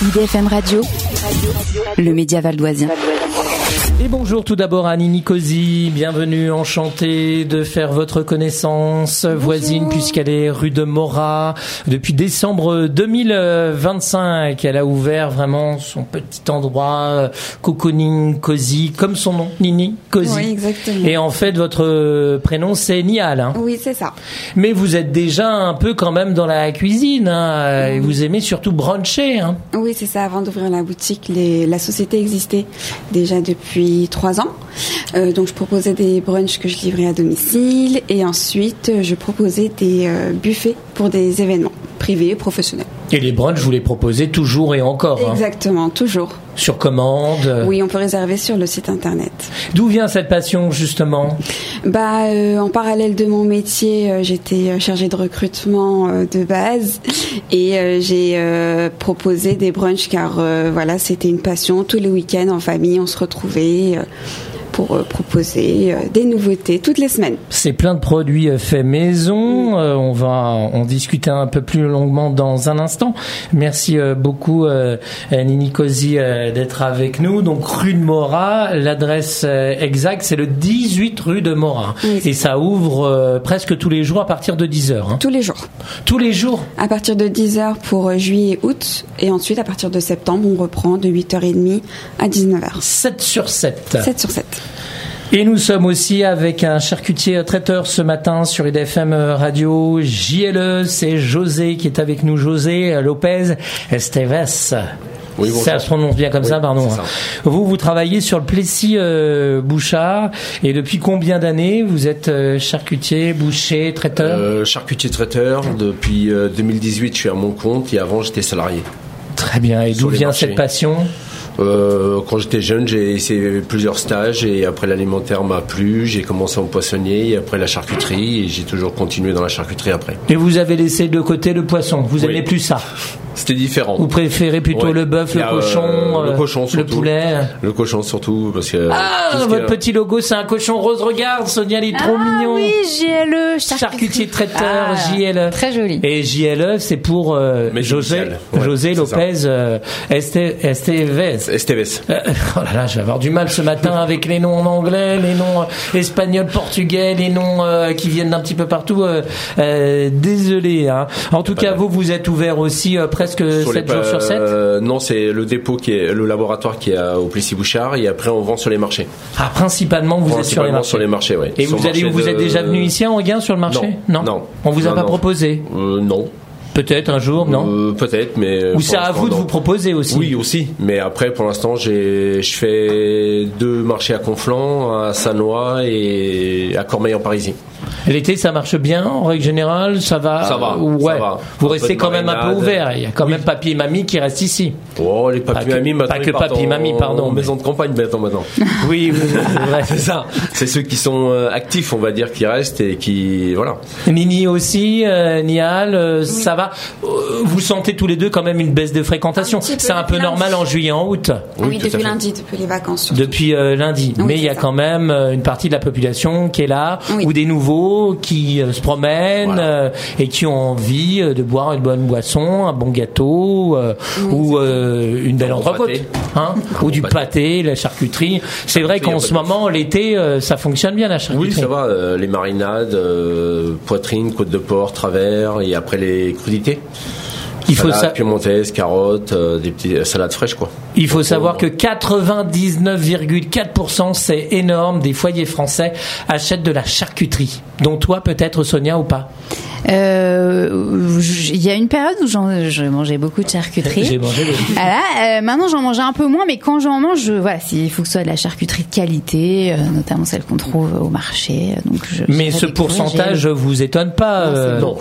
IDFM Radio, le média valdoisien. Et bonjour tout d'abord à Nini Cosi, bienvenue, enchantée de faire votre connaissance, voisine puisqu'elle est rue de Morat. Depuis décembre 2025, elle a ouvert vraiment son petit endroit, cocooning, cosy, comme son nom, Nini Cosi. Oui, exactement. Et en fait, votre prénom c'est Nial. Hein. Oui, c'est ça. Mais vous êtes déjà un peu quand même dans la cuisine, hein, et vous aimez surtout bruncher. Hein. Oui, c'est ça. Avant d'ouvrir la boutique, la société existait déjà depuis 3 ans. Donc je proposais des brunchs que je livrais à domicile et ensuite je proposais des buffets pour des événements privés et professionnels. Et les brunchs, vous les proposez toujours et encore. Exactement, toujours. Sur commande. Oui, on peut réserver sur le site internet. D'où vient cette passion justement ? En parallèle de mon métier, j'étais chargée de recrutement de base et j'ai proposé des brunchs car c'était une passion. Tous les week-ends en famille, on se retrouvait pour proposer des nouveautés toutes les semaines. C'est plein de produits faits maison. On va en discuter un peu plus longuement dans un instant. Merci beaucoup Nini Cosi d'être avec nous. Donc rue de Morat, l'adresse exacte c'est le 18 rue de Morat. Oui. Et ça ouvre presque tous les jours à partir de 10h. Hein. Tous les jours. Tous les jours. À partir de 10h pour juillet et août et ensuite à partir de septembre on reprend de 8h30 à 19h. 7 sur 7. 7 sur 7. Et nous sommes aussi avec un charcutier traiteur ce matin sur IDFM Radio. JLE, c'est José qui est avec nous. José Lopez Esteves. Oui, bon, ça se prononce bien comme ça, pardon. Ça. Vous travaillez sur le Plessis Bouchard. Et depuis combien d'années vous êtes charcutier, boucher, traiteur ? Charcutier traiteur. Depuis 2018, je suis à mon compte et avant, j'étais salarié. Très bien. Et d'où vient cette passion ? Quand j'étais jeune, j'ai essayé plusieurs stages et après l'alimentaire m'a plu, j'ai commencé en poissonnier et après la charcuterie et j'ai toujours continué dans la charcuterie après. Et vous avez laissé de côté le poisson, vous aimez plus ça ? C'était différent. Vous préférez plutôt le bœuf, le cochon, surtout, le poulet ? Le cochon surtout parce que votre petit logo c'est un cochon rose, regarde Sonia, il est trop mignon. Oui, JLE, charcutier traiteur, JLE. Très joli. Et JLE c'est pour José Lopez Esteves. Oh là là, je vais avoir du mal ce matin avec les noms en anglais, les noms espagnols, portugais, les noms qui viennent d'un petit peu partout. Désolé. Hein. En tout cas, vous êtes ouvert aussi presque 7 jours sur 7 ? Non, c'est le dépôt qui est le laboratoire qui est au Plessis Bouchard et après on vend sur les marchés. Ah, principalement vous êtes sur les marchés. Sur les marchés, oui. Et vous êtes déjà venu ici à Anguin sur le marché ? Non. On vous a pas proposé ? Non. Peut-être un jour, non ? Peut-être, mais... Ou c'est à vous de vous proposer aussi ? Oui, aussi. Mais après, pour l'instant, je fais 2 marchés à Conflans, à Sannois et à Cormeilles-en-Parisis. L'été, ça marche bien, en règle générale, ça va. Ouais. Ça va. Vous restez quand même un peu ouvert. Il y a quand même papy et mamie qui restent ici. Oh, les papy et mamie, pas que papy et mamie, pardon. Maison de campagne, maintenant. Oui, c'est ça. C'est ceux qui sont actifs, on va dire, qui restent et qui, voilà. Nini aussi, Nial, ça va. Vous sentez tous les deux quand même une baisse de fréquentation. C'est un peu normal en juillet, en août. Oui, depuis lundi, depuis les vacances. Surtout. Depuis lundi. Oui, mais il y a quand même une partie de la population qui est là, ou des nouveaux qui se promènent et qui ont envie de boire une bonne boisson, un bon gâteau ou une belle entrecôte, ou du pâté, la charcuterie. C'est vrai qu'en ce moment, l'été, ça fonctionne bien la charcuterie. Oui, ça va. Les marinades, poitrine, côte de porc, travers et après les crudités. Salade piemontaise, carottes, des petites salades fraîches, quoi. Il faut savoir que 99,4%, c'est énorme, des foyers français achètent de la charcuterie. Dont toi, peut-être, Sonia, ou pas ? Il y a une période où je mangeais beaucoup de charcuterie. J'ai mangé beaucoup. Voilà, maintenant j'en mange un peu moins, mais quand j'en mange, il faut que ce soit de la charcuterie de qualité, notamment celle qu'on trouve au marché. Donc mais ce pourcentage vous étonne pas, José ?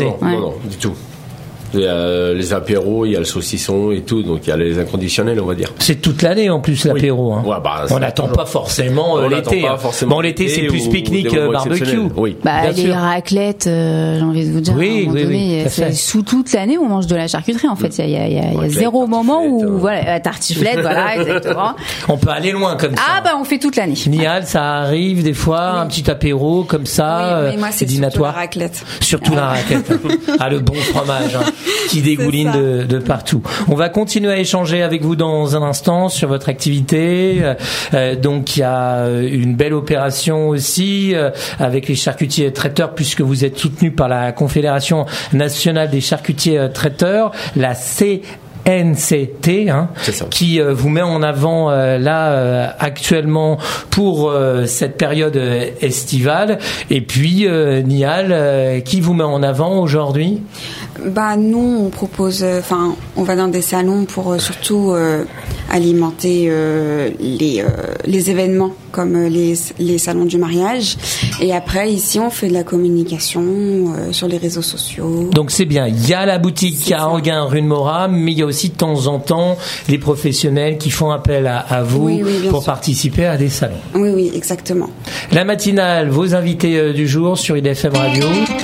Non, du tout. Il y a les apéros, il y a le saucisson et tout, donc il y a les inconditionnels, on va dire. C'est toute l'année en plus l'apéro. Hein. Ouais, on n'attend pas forcément l'été. Bon, l'été c'est plus pique-nique, barbecue. Oui. Les raclettes, j'ai envie de vous dire. Oui. Sous toute l'année, on mange de la charcuterie. En fait, il y a zéro moment où tartiflette, voilà, exactement. On peut aller loin comme ça. On fait toute l'année. Nial, ça arrive des fois, un petit apéro comme ça. Oui, mais moi c'est surtout la raclette. Surtout la raclette. Le bon fromage. qui dégouline de partout. On va continuer à échanger avec vous dans un instant sur votre activité. Donc il y a une belle opération aussi avec les charcutiers traiteurs, puisque vous êtes soutenu par la Confédération nationale des charcutiers traiteurs, la CNCT, qui vous met en avant actuellement pour cette période estivale. Et puis Nial, qui vous met en avant aujourd'hui? Nous, on propose, on va dans des salons pour surtout alimenter les événements comme les salons du mariage. Et après, ici, on fait de la communication sur les réseaux sociaux. Donc c'est bien. Il y a la boutique à Anguin, rue de Morat, mais il y a aussi de temps en temps les professionnels qui font appel à vous pour participer à des salons. Oui, exactement. La matinale, vos invités du jour sur IDFM Radio.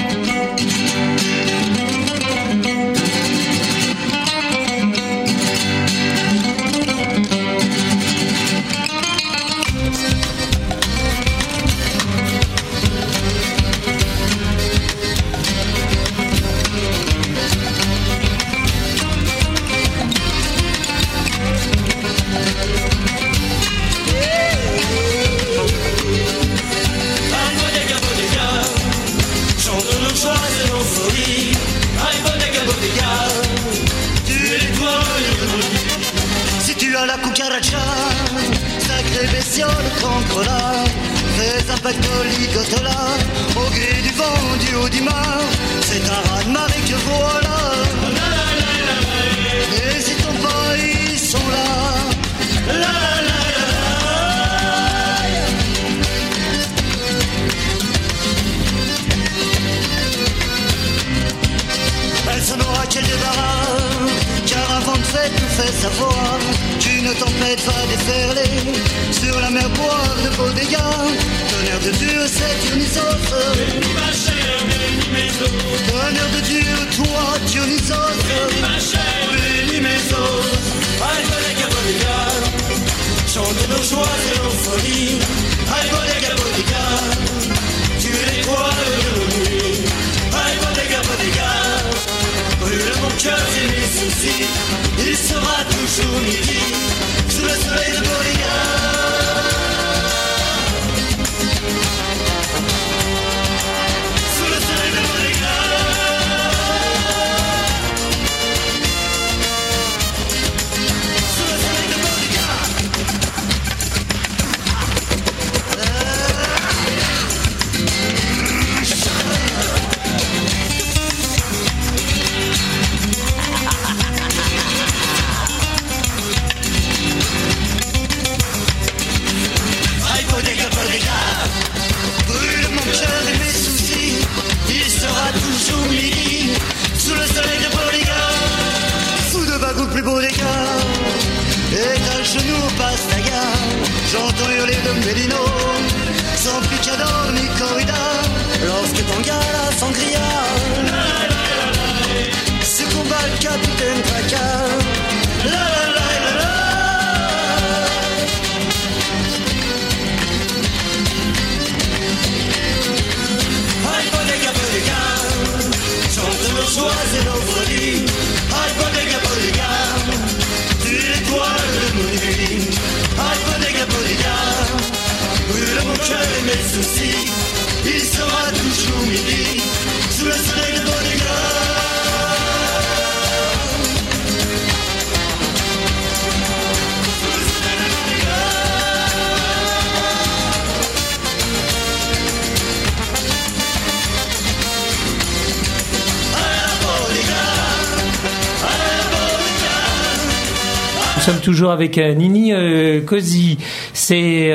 Nous sommes toujours avec Nini Cosi. C'est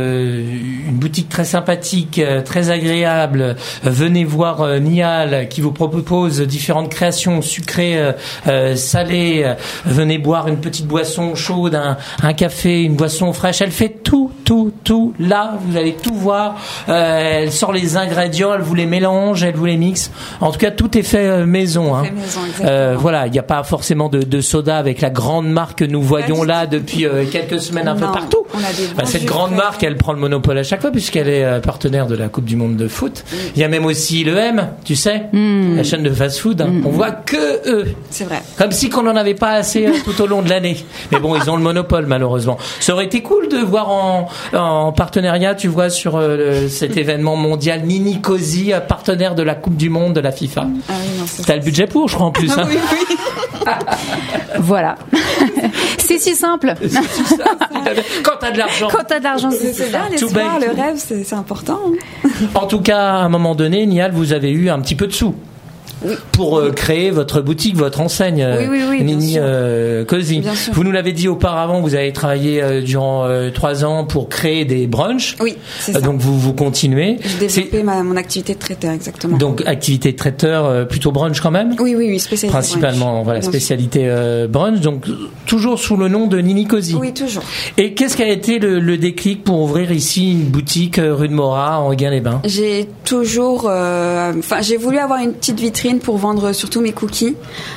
une boutique très sympathique, très agréable. Venez voir Nial qui vous propose différentes créations sucrées, salées. Venez boire une petite boisson chaude, un café, une boisson fraîche. Elle fait tout. Là, vous allez tout voir. Elle sort les ingrédients, elle vous les mélange, elle vous les mixe. En tout cas, tout est fait maison. Hein. Voilà, il n'y a pas forcément de soda avec la grande marque que nous voyons là depuis quelques semaines un peu partout. Cette grande marque, elle prend le monopole à chaque fois puisqu'elle est partenaire de la Coupe du Monde de foot. Il y a même aussi le M, tu sais, la chaîne de fast-food. On voit que eux. C'est vrai. Comme si qu'on n'en avait pas assez tout au long de l'année. Mais bon, ils ont le monopole malheureusement. Ça aurait été cool de voir en partenariat, tu vois, sur cet événement mondial Nini Cosi, partenaire de la Coupe du Monde de la FIFA. Ah oui, non, t'as le budget pour, je crois, en plus. Hein. Oui. Voilà. C'est si simple. Quand t'as de l'argent. C'est ça, l'espoir, le rêve, c'est important. En tout cas, à un moment donné, Niall, vous avez eu un petit peu de sous. Oui. Pour créer votre boutique, votre enseigne, Nini Cosi. Vous nous l'avez dit auparavant, vous avez travaillé durant 3 ans pour créer des brunchs. Oui, c'est ça. Donc vous continuez. J'ai développé mon activité de traiteur, exactement. Donc activité de traiteur, plutôt brunch quand même. Oui, spécialité principalement, brunch. Voilà, spécialité brunch. Donc toujours sous le nom de Nini Cosi. Oui, toujours. Et qu'est-ce qui a été le déclic pour ouvrir ici une boutique rue de Morat, en Enghien-les-Bains? J'ai toujours, j'ai voulu avoir une petite vitrine pour vendre surtout mes cookies.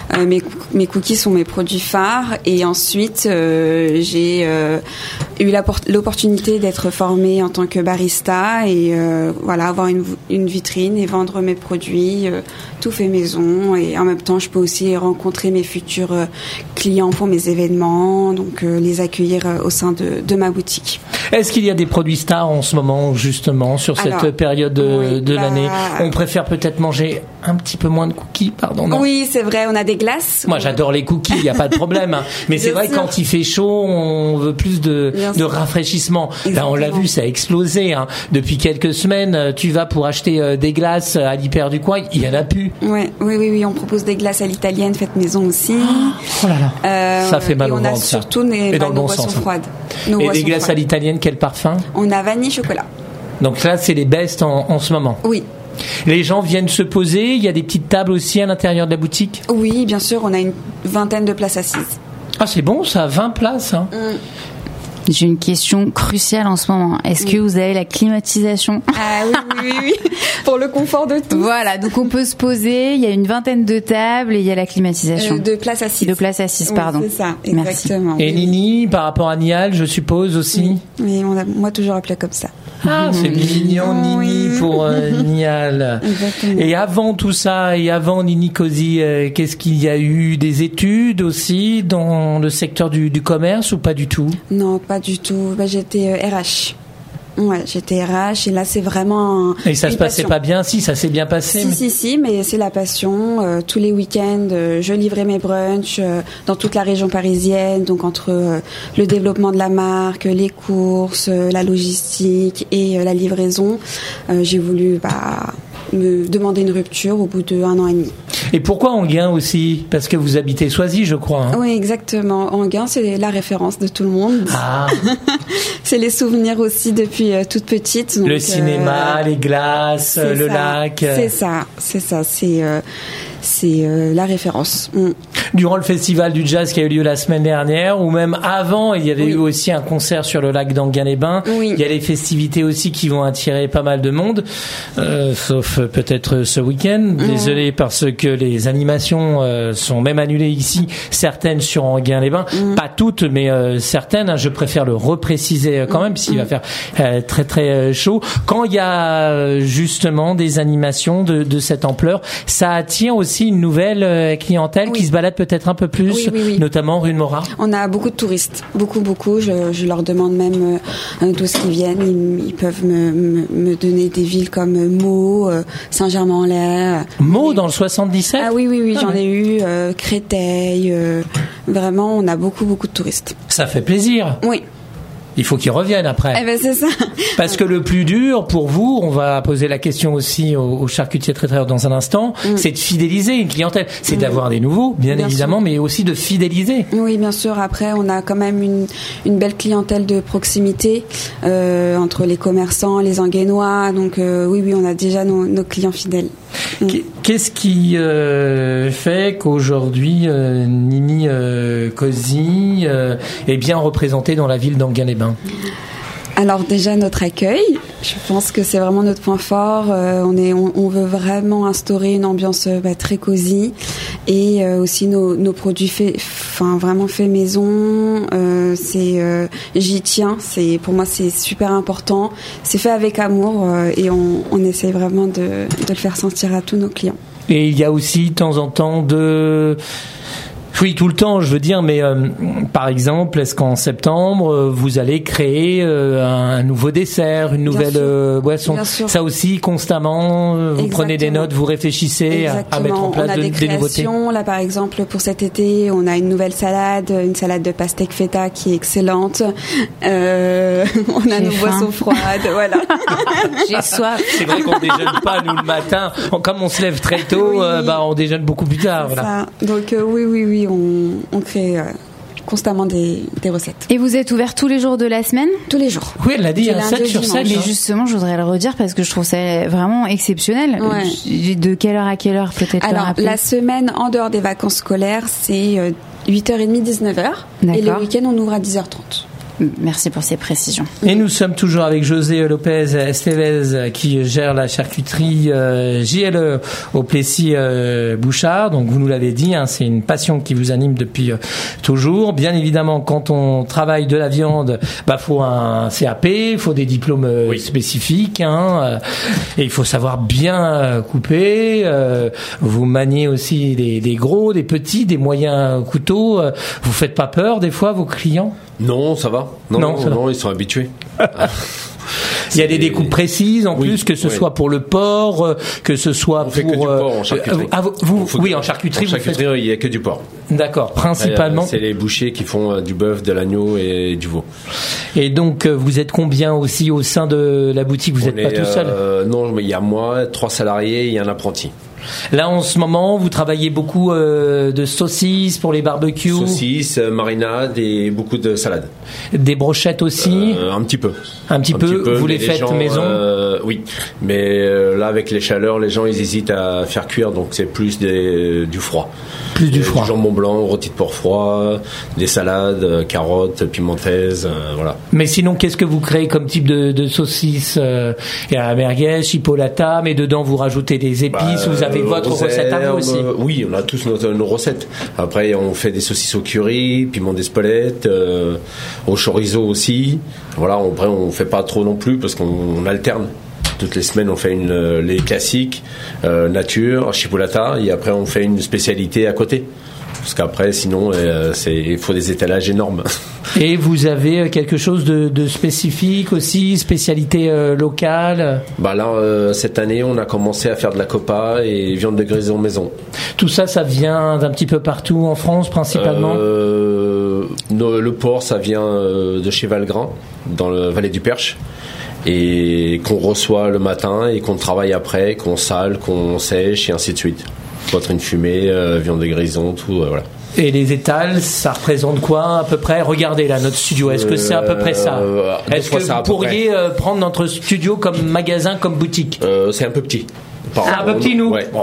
Mes cookies sont mes produits phares. Et ensuite, j'ai eu l'opportunité d'être formée en tant que barista et avoir une vitrine et vendre mes produits tout fait maison. Et en même temps, je peux aussi rencontrer mes futurs clients pour mes événements, donc les accueillir au sein de ma boutique. Est-ce qu'il y a des produits stars en ce moment, justement, sur cette période de l'année? On préfère peut-être manger un petit peu moins de cookies, pardon. Non. Oui, c'est vrai, on a des glaces. Moi, j'adore les cookies, il n'y a pas de problème. Hein. Mais c'est vrai, quand il fait chaud, on veut plus de rafraîchissement. Là, on l'a vu, ça a explosé. Hein. Depuis quelques semaines, tu vas pour acheter des glaces à l'hyper du coin, il n'y en a plus. Oui, on propose des glaces à l'italienne faites maison aussi. Oh là là, ça fait mal au ventre. Et on a surtout nos boissons froides. Et des glaces à l'italienne, quel parfum? On a vanille chocolat. Donc là, c'est les best en ce moment. Oui. Les gens viennent se poser, il y a des petites tables aussi à l'intérieur de la boutique? Oui, bien sûr, on a une 20aine de places assises. Ah, c'est bon ça, 20 places hein. J'ai une question cruciale en ce moment. Est-ce que vous avez la climatisation? Ah oui. Pour le confort de tous. Voilà, donc on peut se poser, il y a une 20aine de tables et il y a la climatisation. De places assises. De places assises, pardon. C'est ça, exactement. Merci. Et Nini, par rapport à Niall, je suppose aussi? Oui, moi toujours appelé comme ça. Ah, c'est mignon, Nini, pour Niall. Exactement. Et avant tout ça, et avant Nini Cosi, qu'est-ce qu'il y a eu? Des études aussi dans le secteur du commerce ou pas du tout? Non, pas du tout. J'étais RH. Ouais, j'étais RH et là c'est vraiment et ça se passait pas bien? Si, ça s'est bien passé. Si, mais c'est la passion. Tous les week-ends, je livrais mes brunchs dans toute la région parisienne, donc entre le développement de la marque, les courses, la logistique et la livraison. J'ai voulu me demander une rupture au bout de 1 an et demi. Et pourquoi Enghien aussi? Parce que vous habitez Soisy, je crois. Hein. Oui, exactement. Enghien, c'est la référence de tout le monde. Ah. C'est les souvenirs aussi depuis toute petite. Donc, le cinéma, les glaces, le lac. C'est ça. C'est la référence. Durant le festival du jazz qui a eu lieu la semaine dernière, ou même avant, il y avait eu aussi un concert sur le lac d'Enghien-les-Bains. Oui. Il y a les festivités aussi qui vont attirer pas mal de monde, sauf peut-être ce week-end. Désolé parce que les animations sont même annulées ici, certaines sur Enghien-les-Bains, pas toutes, mais certaines. Hein, je préfère le repréciser quand même, puisqu'il va faire très très chaud. Quand il y a justement des animations de cette ampleur, ça attire aussi une nouvelle clientèle qui se balade peut-être un peu plus, notamment rue de Morat. On a beaucoup de touristes, beaucoup. Je leur demande même d'où ils viennent. Ils peuvent me donner des villes comme Meaux, Saint-Germain-en-Laye. Meaux dans le 77? Ah oui, j'en ai eu. Créteil. Vraiment, on a beaucoup de touristes. Ça fait plaisir. Oui. Il faut qu'ils reviennent après. Eh ben, c'est ça. Parce que le plus dur pour vous, on va poser la question aussi aux charcutiers traiteurs dans un instant, c'est de fidéliser une clientèle. C'est d'avoir des nouveaux, bien évidemment, sûr. Mais aussi de fidéliser. Oui, bien sûr. Après, on a quand même une belle clientèle de proximité entre les commerçants, les Enguénois. Donc oui, on a déjà nos clients fidèles. Qu'est-ce qui fait qu'aujourd'hui Nini Cosi est bien représentée dans la ville d'Enghien-les-Bains? Alors déjà notre accueil, Je pense que c'est vraiment notre point fort. On veut vraiment instaurer une ambiance très cosy et aussi nos produits vraiment faits maison. J'y tiens. Pour moi c'est super important. C'est fait avec amour et on essaye vraiment de le faire sentir à tous nos clients. Et il y a aussi de temps en temps oui, tout le temps, je veux dire, mais par exemple, est-ce qu'en septembre, vous allez créer un nouveau dessert, une nouvelle boisson? Ça aussi, constamment, vous prenez des notes, vous réfléchissez à mettre en place des nouveautés. Là, par exemple, pour cet été, on a une nouvelle salade, une salade de pastèque feta qui est excellente. On a nos boissons froides, voilà. J'ai soif. C'est vrai qu'on déjeune pas, nous, le matin. Comme on se lève très tôt, on déjeune beaucoup plus tard. Voilà. Ça. Donc, oui. On crée constamment des recettes. Et vous êtes ouvert tous les jours de la semaine? Tous les jours. Oui, elle l'a dit, 7 sur 7. Mais justement, je voudrais le redire parce que je trouve ça vraiment exceptionnel. Ouais. De quelle heure à quelle heure peut-être? Alors, la semaine en dehors des vacances scolaires, c'est 8h30, 19h. Et le week-end, on ouvre à 10h30. Merci pour ces précisions. Et nous sommes toujours avec José Lopez Estevez qui gère la charcuterie JLE au Plessis-Bouchard. Donc vous nous l'avez dit, c'est une passion qui vous anime depuis toujours. Bien évidemment, quand on travaille de la viande, faut un CAP, il faut des diplômes spécifiques, et il faut savoir bien couper. Vous maniez aussi des gros, des petits, des moyens couteaux. Vous faites pas peur des fois vos clients? Non, ça va. Non, ils sont habitués. Il y a des découpes précises en plus, que ce soit pour le porc, que ce soit on fait que du porc en charcuterie. En charcuterie. En charcuterie, il n'y a que du porc. D'accord, principalement. C'est les bouchers qui font du bœuf, de l'agneau et du veau. Et donc, vous êtes combien aussi au sein de la boutique? Vous n'êtes pas tout seul? Non, mais il y a moi, 3 salariés et un apprenti. Là, en ce moment, vous travaillez beaucoup de saucisses pour les barbecues. Saucisses, marinades et beaucoup de salades. Des brochettes aussi. Un petit peu. Un petit peu. Vous les faites maison. Oui, mais là, avec les chaleurs, les gens ils hésitent à faire cuire, donc c'est plus du froid. Plus du froid. Du jambon blanc, rôti de porc froid, des salades, carottes, pimentaises, voilà. Mais sinon, qu'est-ce que vous créez comme type de saucisses? Il y a la merguez, chipolata, mais dedans vous rajoutez des épices. Vous avez votre recette à vous aussi? Oui, on a tous nos recettes. Après, on fait des saucisses au curry, piment d'Espelette, au chorizo aussi. Voilà, après, on fait pas trop non plus parce qu'on alterne. Toutes les semaines, on fait les classiques, nature, chipolata, et après, on fait une spécialité à côté. Parce qu'après, sinon, il faut des étalages énormes. Et vous avez quelque chose de spécifique aussi, spécialité locale? Là, cette année, on a commencé à faire de la copa et viande de grison maison. Tout ça, ça vient d'un petit peu partout en France, principalement? Le porc, ça vient de chez Valgrin, dans la vallée du Perche. Et qu'on reçoit le matin et qu'on travaille après, qu'on sale, qu'on sèche et ainsi de suite. Poitrine fumée, viande de grison, tout, voilà. Et les étals, ça représente quoi à peu près? Regardez là, notre studio, est-ce que c'est à peu près ça? Est-ce que vous pourriez prendre notre studio comme magasin, comme boutique? C'est un peu petit. Un peu petit, nous. Ouais.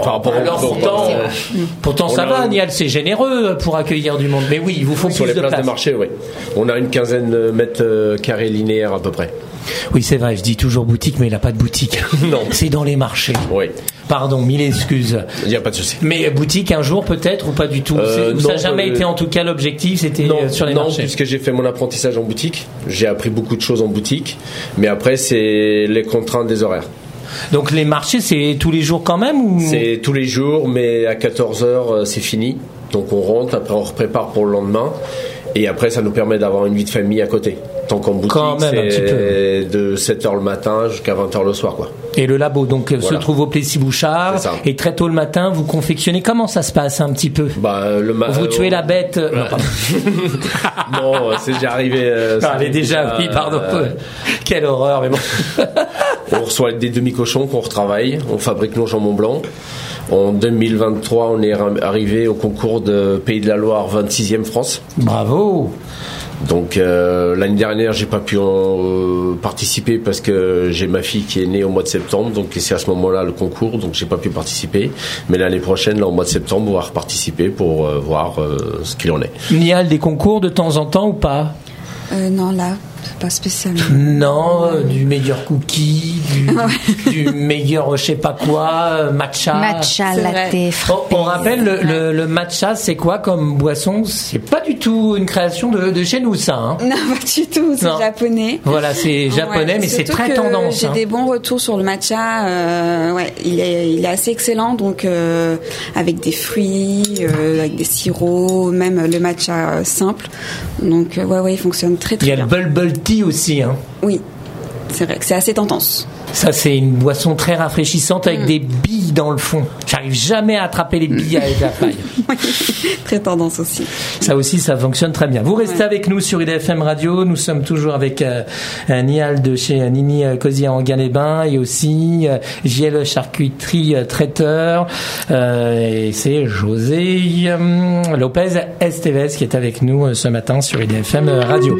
Pourtant ça va, Nial, c'est généreux pour accueillir du monde. Mais oui, il vous faut sur plus les de places place. De marché, oui. On a une quinzaine de mètres carrés linéaires à peu près. Oui, c'est vrai, je dis toujours boutique, mais il n'a pas de boutique. Non. C'est dans les marchés. Oui. Pardon, mille excuses. Il n'y a pas de souci. Mais boutique un jour peut-être ou pas du tout? Ça n'a jamais été en tout cas l'objectif, c'était sur les marchés. Non, puisque j'ai fait mon apprentissage en boutique. J'ai appris beaucoup de choses en boutique. Mais après, c'est les contraintes des horaires. Donc les marchés, c'est tous les jours quand même ou... C'est tous les jours, mais à 14h, c'est fini. Donc on rentre, après on prépare pour le lendemain. Et après, ça nous permet d'avoir une vie de famille à côté. Tant qu'en boutique, c'est de 7h le matin jusqu'à 20h le soir, quoi. Et le labo, donc, se trouve au Plessis-Bouchard. Et très tôt le matin, vous confectionnez. Comment ça se passe un petit peu? Vous tuez la bête. Non, c'est déjà arrivé. Elle est déjà, oui, pardon. Quelle horreur, mais bon. On reçoit des demi-cochons qu'on retravaille. On fabrique nos jambons blancs. En 2023, on est arrivé au concours de Pays de la Loire 26e France. Bravo! Donc l'année dernière, j'ai pas pu participer parce que j'ai ma fille qui est née au mois de septembre, donc c'est à ce moment-là le concours, donc j'ai pas pu participer. Mais l'année prochaine, là, au mois de septembre, on va reparticiper pour voir ce qu'il en est. Nial, des concours de temps en temps ou pas? Non, là, Pas spécialement. Non, du meilleur cookie, du meilleur je sais pas quoi, matcha. Matcha, latte, frappé. On rappelle, le matcha, c'est quoi comme boisson? C'est pas du tout une création de chez nous, ça. Hein. Non, pas du tout, c'est japonais. Voilà, c'est japonais, mais c'est très tendance. J'ai des bons retours sur le matcha. Il est assez excellent, donc avec des fruits, avec des sirops, même le matcha simple. Donc il fonctionne très très bien. Il y a le bubble tea aussi. Hein. Oui, c'est vrai que c'est assez tendance. Ça, c'est une boisson très rafraîchissante avec des billes dans le fond. J'arrive jamais à attraper les billes avec la paille. Oui, très tendance aussi. Ça aussi, ça fonctionne très bien. Vous restez avec nous sur IDFM Radio. Nous sommes toujours avec Nial de chez Nini Cozy à Enghien-les-Bains et aussi JL Charcuterie Traiteur. Et c'est José Lopez Esteves qui est avec nous ce matin sur IDFM Radio.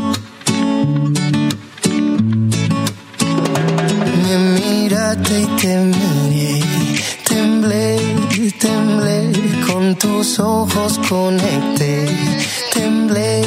Y te miré, temblé, con tus ojos conecté, temblé,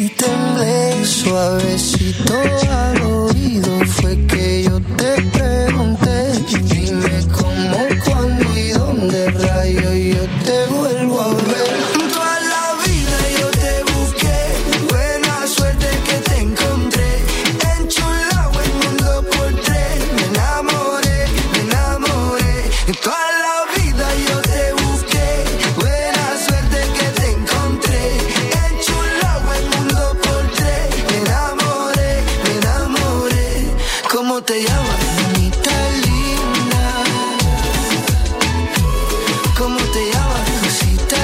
suavecito al oído fue que yo te pregunté, dime cómo, cuándo y dónde rayo yo te vuelvo a ver. Toda la vida yo te busqué, buena suerte que te encontré, enchulado el mundo por tres, me enamoré. Toda la vida yo te busqué, buena suerte que te encontré, enchulado el mundo por tres, me enamoré. ¿Cómo te llamas? Bonita linda. ¿Cómo te llamas? Cosita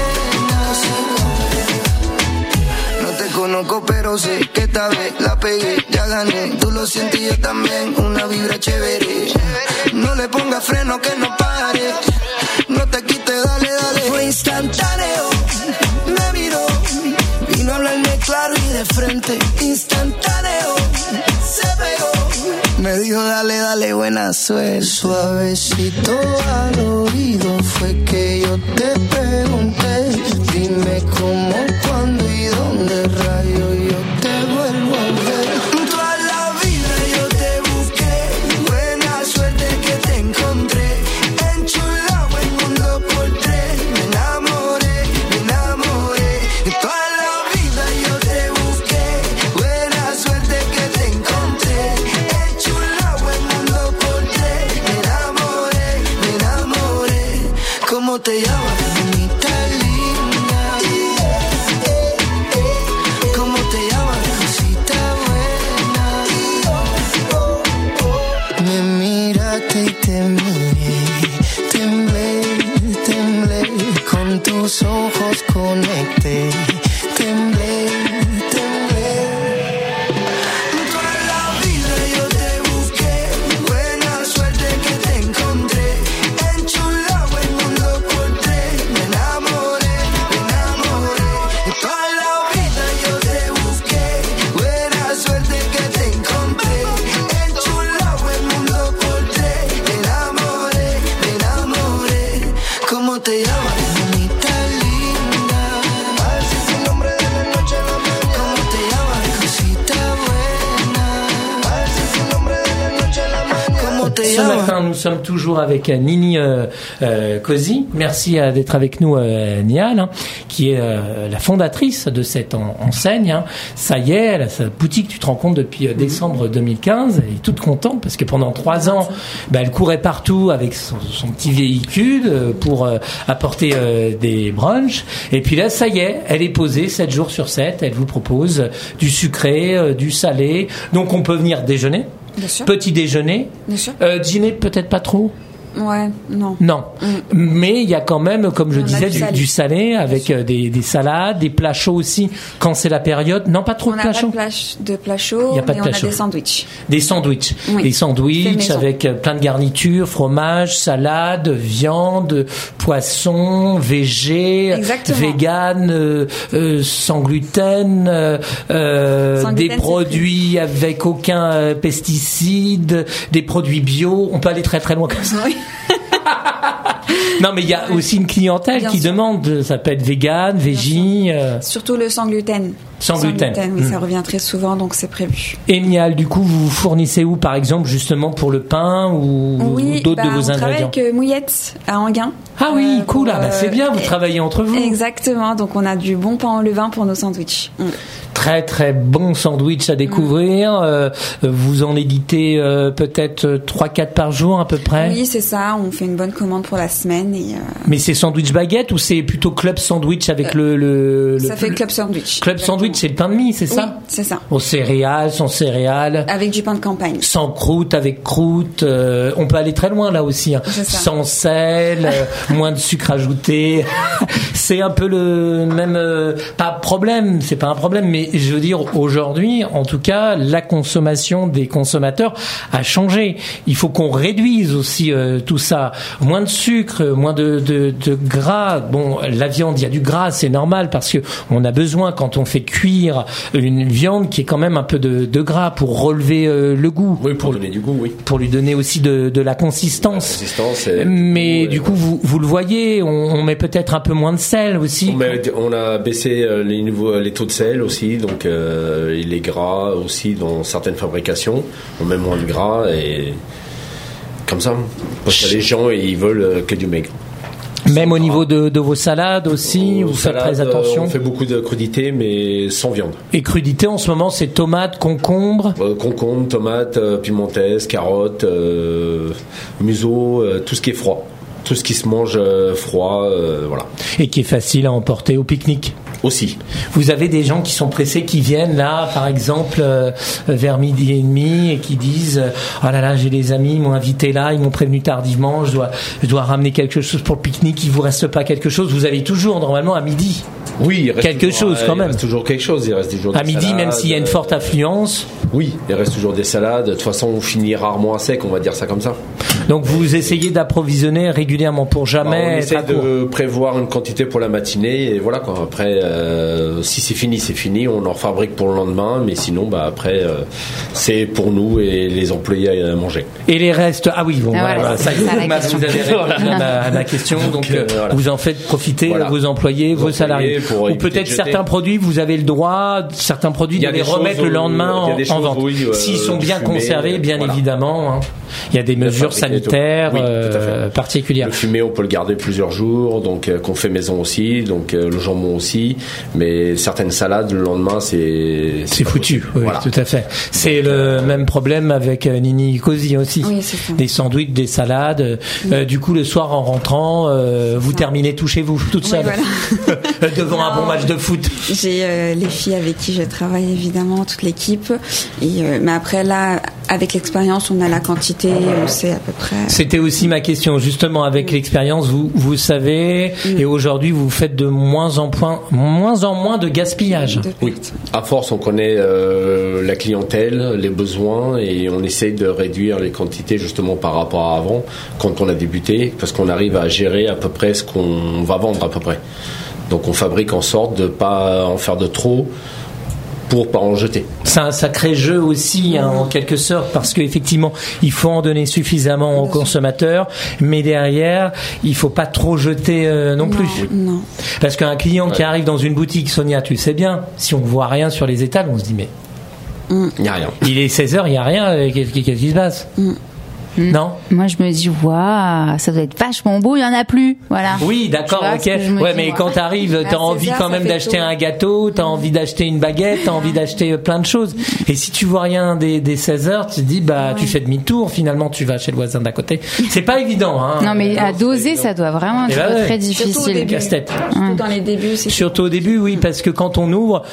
buena. No te conozco pero sé que esta vez la pegué, ya gané, tú lo sientes y yo también, una vibra chévere. No le pongas freno que no pare, no te quites, dale. Fue instantáneo, me miró, vino a hablarme claro y de frente. Instantáneo, se pegó, me dijo dale, buena suerte. Suavecito al oído fue que yo te pregunté, dime cómo, cuándo y dónde rayo yo te vuelvo a ver. ¿Cómo te llamas? Bonita linda. ¿Cómo te llamas? Cosita buena. Me miraste y te miré, temblé, con tus ojos conecté, temblé. Toda la vida yo te busqué, buena suerte que te encontré, enchulado el mundo por tres, me enamoré. Toda la vida yo te busqué, buena suerte que te encontré, enchulado el mundo por tres, me enamoré. ¿Cómo te llamas? Bonita linda. A ver si es el nombre de la noche a la mañana. ¿Cómo te llamas? Cosita buena. A ver si es el nombre de la noche a la mañana. ¿Cómo te llamas? Ce matin, nous sommes toujours avec Nini Cozy. Merci d'être avec nous, Nial, hein, qui est la fondatrice de cette enseigne. Hein. Ça y est, elle a sa boutique, tu te rends compte, depuis décembre 2015. Elle est toute contente parce que pendant 3 ans, elle courait partout avec son petit véhicule pour apporter des brunchs. Et puis là, ça y est, elle est posée 7 jours sur 7. Elle vous propose du sucré, du salé. Donc on peut venir déjeuner. Bien sûr. Petit déjeuner. Bien sûr. Dîner, peut-être pas trop. Ouais, non. Mais il y a quand même, comme je disais, du salé avec des salades, des plats chauds aussi quand c'est la période. Non, pas trop de plats chauds. On n'a pas de plats chauds, mais on a des sandwichs. Des sandwichs. Oui. Des sandwichs avec plein de garnitures, fromage, salade, viande, poisson, végé, vegan, sans gluten, des produits avec aucun pesticide, des produits bio. On peut aller très très loin comme ça. Oui. Non, mais il y a aussi une clientèle qui demande, ça peut être vegan, végé. Surtout le sans gluten. Sans gluten. Oui, ça revient très souvent, donc c'est prévu. Et Nial, du coup, vous fournissez où, par exemple, justement pour le pain ou d'autres de vos ingrédients? On travaille avec Mouillette à Enghien. Ah oui, cool. C'est bien, vous travaillez entre vous. Exactement, donc on a du bon pain en levain pour nos sandwichs. Très très bon sandwich à découvrir. Vous en éditez peut-être 3-4 par jour à peu près? Oui, c'est ça, on fait une bonne commande pour la semaine. Mais c'est sandwich baguette ou c'est plutôt club sandwich avec ça fait club sandwich. Club sandwich, c'est le pain de mie, c'est ça? Oui, c'est ça. Aux céréales, sans céréales. Avec du pain de campagne. Sans croûte, avec croûte. On peut aller très loin là aussi. Sans sel, moins de sucre ajouté. C'est un peu le même... pas problème, c'est pas un problème, mais je veux dire, aujourd'hui, en tout cas, la consommation des consommateurs a changé. Il faut qu'on réduise aussi tout ça. Moins de sucre, moins de gras. Bon, la viande, il y a du gras, c'est normal parce que on a besoin, quand on fait cuire une viande, qui est quand même un peu de gras pour relever le goût. Oui, pour donner du goût, oui. Pour lui donner aussi de la consistance. Mais du coup, vous le voyez, on met peut-être un peu moins de sel aussi. On a baissé les taux de sel aussi, donc il est gras aussi dans certaines fabrications. On met moins de gras et comme ça, parce que les gens ils veulent que du maigre. Même au niveau de vos salades aussi, vous faites très attention. On fait beaucoup de crudités, mais sans viande. Et crudité en ce moment, c'est tomates, concombres. Concombres, tomates, pimentaises, carottes, museau, tout ce qui est froid. Tout ce qui se mange froid, voilà. Et qui est facile à emporter au pique-nique. Aussi. Vous avez des gens qui sont pressés, qui viennent là, par exemple, vers 12h30 et qui disent « Oh là là, j'ai des amis, ils m'ont invité là, ils m'ont prévenu tardivement, je dois ramener quelque chose pour le pique-nique, il vous reste pas quelque chose ?» Vous avez toujours, normalement, à midi. Oui, il reste quelque chose quand même. Il reste toujours quelque chose. Il reste toujours à midi, salades, même s'il y a une forte affluence. Oui, il reste toujours des salades. De toute façon, on finit rarement à sec, on va dire ça comme ça. Donc vous essayez d'approvisionner régulièrement pour jamais. On essaie de prévoir une quantité pour la matinée et voilà quoi. Après, si c'est fini, on en fabrique pour le lendemain. Mais sinon, après, c'est pour nous et les employés à manger. Et les restes, ça y est, vous avez répondu à ma question. Donc vous en faites profiter vos employés, vos salariés. Ou peut-être certains produits, vous avez le droit, certains produits de les remettre le lendemain en vente. S'ils sont bien conservés, bien évidemment. Il y a des mesures sanitaires particulières. Le fumé, on peut le garder plusieurs jours, donc qu'on fait maison aussi, donc le jambon aussi. Mais certaines salades, le lendemain, c'est foutu. Oui, voilà. Tout à fait. C'est le même problème avec Nini Cosi aussi. Oui, c'est ça. Des sandwichs, des salades. Du coup, le soir, en rentrant, vous terminez tout chez vous, toute seule, devant un bon match de foot. J'ai les filles avec qui je travaille, évidemment, toute l'équipe. Mais après, là, avec l'expérience, on a la quantité, on sait à peu près. C'était aussi ma question, justement, avec l'expérience, vous savez, et aujourd'hui, vous faites de moins en moins de gaspillage. Oui, à force, on connaît la clientèle, les besoins, et on essaye de réduire les quantités, justement, par rapport à avant, quand on a débuté, parce qu'on arrive à gérer à peu près ce qu'on va vendre, à peu près. Donc, on fabrique en sorte de ne pas en faire de trop, pour pas en jeter. C'est un sacré jeu aussi, en quelque sorte, parce qu'effectivement, il faut en donner suffisamment aux consommateurs, mais derrière, il faut pas trop jeter non plus. Non. Parce qu'un client qui arrive dans une boutique, Sonia, tu le sais bien, si on voit rien sur les étals, on se dit mais il n'y a rien. Il est 16h, il n'y a rien, qu'est-ce qui se passe? Non. Moi, je me dis, waouh, ça doit être vachement beau, il y en a plus, voilà. Oui, d'accord, ok. Ouais, mais quand t'arrives, t'as envie quand même d'acheter un gâteau, t'as envie d'acheter une baguette, t'as envie d'acheter plein de choses. Et si tu vois rien des 16 heures, tu te dis, tu fais demi-tour, finalement, tu vas chez le voisin d'à côté. C'est pas évident, hein. Non, mais à doser, ça doit vraiment être très difficile. Casse-tête. Surtout dans les débuts, surtout au début, oui, parce que quand on ouvre,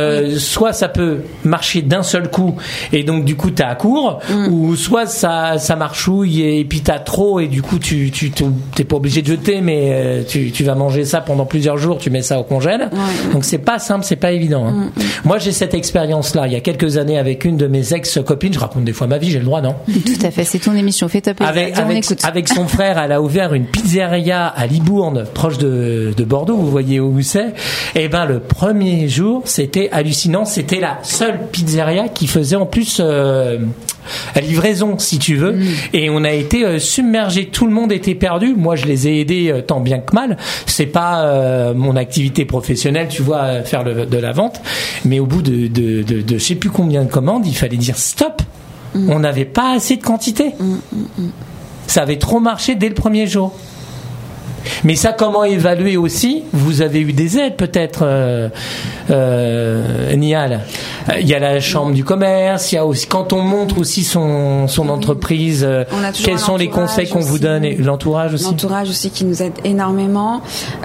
soit ça peut marcher d'un seul coup, et donc, du coup, t'es à court, ou soit ça marche et puis t'as trop et du coup tu t'es pas obligé de jeter mais tu vas manger ça pendant plusieurs jours, tu mets ça au congèle. Donc c'est pas simple, c'est pas évident, hein. Moi j'ai cette expérience là il y a quelques années avec une de mes ex-copines, je raconte des fois ma vie, j'ai le droit, non? Tout à fait, c'est ton émission, fais-toi plaisir. Avec son frère, elle a ouvert une pizzeria à Libourne, proche de Bordeaux, vous voyez où c'est. Et le premier jour c'était hallucinant, c'était la seule pizzeria qui faisait en plus livraison, si tu veux. Et on a été submergés. Tout le monde était perdu. Moi, je les ai aidés tant bien que mal. C'est pas mon activité professionnelle, tu vois, faire de la vente. Mais au bout de je sais plus combien de commandes, il fallait dire stop. On n'avait pas assez de quantité. Ça avait trop marché dès le premier jour. Mais ça, comment évaluer aussi ? Vous avez eu des aides peut-être, Nial. Il y a la chambre du commerce, il y a aussi, quand on montre aussi son entreprise, quels sont les conseils qu'on vous donne ? Et l'entourage aussi. L'entourage aussi qui nous aide énormément.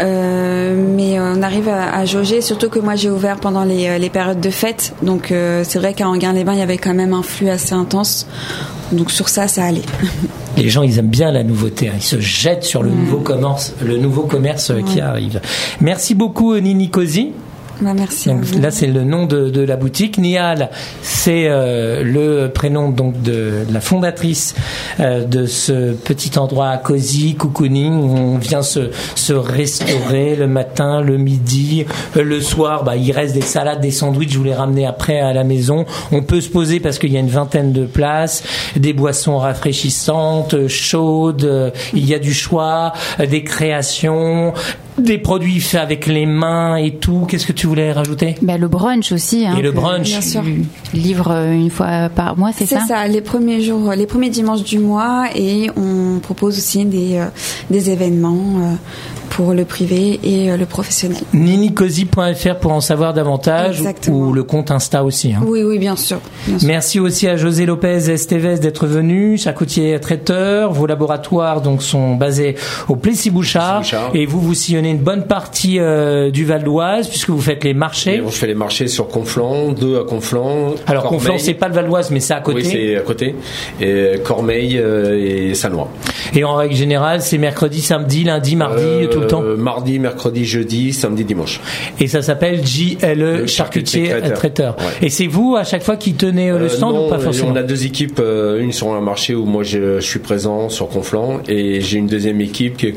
Mais on arrive à jauger, surtout que moi j'ai ouvert pendant les périodes de fête. Donc c'est vrai qu'à Enghien-les-Bains, il y avait quand même un flux assez intense. Donc sur ça allait. Les gens, ils aiment bien la nouveauté. Ils se jettent sur le nouveau commerce qui arrive. Merci beaucoup, Nini Cosi. Merci. Donc, là, c'est le nom de la boutique. Nial, c'est le prénom donc de la fondatrice de ce petit endroit cosy, cocooning, où on vient se restaurer le matin, le midi, le soir. Il reste des salades, des sandwichs. Je vous les ramener après à la maison. On peut se poser parce qu'il y a une vingtaine de places, des boissons rafraîchissantes, chaudes. Il y a du choix, des créations. Des produits faits avec les mains et tout. Qu'est-ce que tu voulais rajouter ? Le brunch aussi. Et le brunch. Bien sûr. Livre une fois par mois, c'est ça ? C'est ça, les premiers dimanches du mois, et on propose aussi des événements pour le privé et le professionnel. ninicosi.fr pour en savoir davantage. Exactement. Ou le compte Insta aussi. Oui, bien sûr. Merci aussi à José Lopez Estevez d'être venu, charcutier traiteur. Vos laboratoires donc sont basés au Plessis-Bouchard. Et vous sillonnez une bonne partie du Val d'Oise puisque vous faites les marchés. Et je fais les marchés sur Conflans, 2 à Conflans. Alors Cormeilles. Conflans, c'est pas le Val d'Oise, mais c'est à côté. Oui, c'est à côté. Et Cormeilles et Sannois. Et en règle générale, c'est mercredi, samedi, lundi, mardi, tout le temps. Mardi, mercredi, jeudi, samedi, dimanche. Et ça s'appelle JLE, charcutier traiteur. Ouais. Et c'est vous à chaque fois qui tenez le stand non, ou pas forcément ? On a 2 équipes, une sur un marché où moi je suis présent sur Conflans, et j'ai une deuxième équipe qui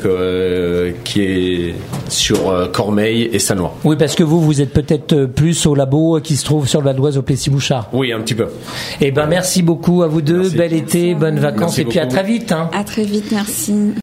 est sur Cormeilles et Sannois. Oui, parce que vous êtes peut-être plus au labo qui se trouve sur le Val d'Oise au Plessis-Bouchard. Oui, un petit peu. Et merci beaucoup à vous deux. Merci. Bel été, bonnes vacances, merci et puis beaucoup. À très vite. À très vite, merci.